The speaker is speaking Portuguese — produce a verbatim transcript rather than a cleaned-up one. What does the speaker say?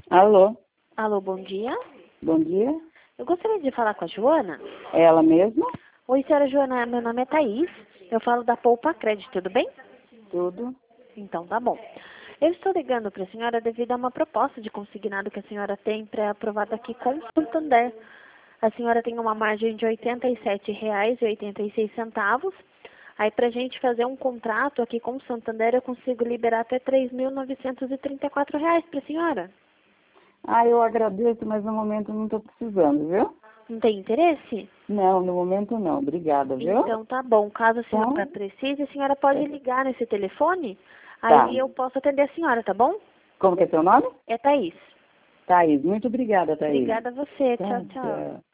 Alô, Alô, bom dia. bom dia. Eu gostaria de falar com a Joana. É ela mesma? Oi, senhora Joana, meu nome é Thaís. Eu falo da Poupa Crédito, tudo bem? Tudo. Então, tá bom. Eu estou ligando para a senhora devido a uma proposta de consignado que a senhora tem pré-aprovada aqui com o Santander. A senhora tem uma margem de oitenta e sete reais e oitenta e seis centavos. Aí, para a gente fazer um contrato aqui com o Santander, eu consigo liberar até três mil novecentos e trinta e quatro reais para a senhora. Ah, eu agradeço, mas no momento não estou precisando, viu? Não tem interesse? Não, no momento não. Obrigada, viu? Então, tá bom. Caso a senhora Então, precise, a senhora pode ligar nesse telefone. tá. Aí eu posso atender a senhora, tá bom? Como que é seu nome? É Thaís. Thaís. Muito obrigada, Thaís. Obrigada a você. Tá, Tchau, tchau. tchau.